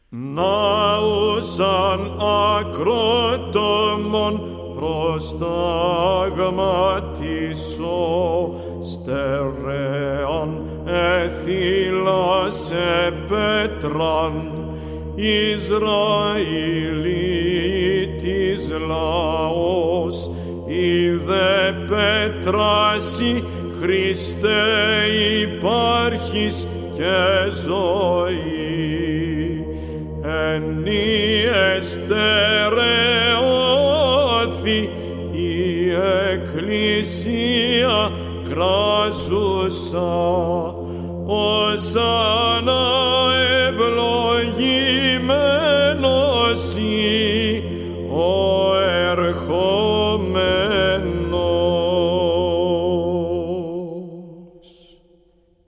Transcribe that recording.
Ναούσαν ακρότομον προσταγματισώ, στερεάν εθήλασε πέτραν, Ισραηλίτης λαός, είδε πέτραση, Χριστέ υπάρχεις και ζωή. Ενή εστερεώθη η Εκκλησία κράζουσα, ως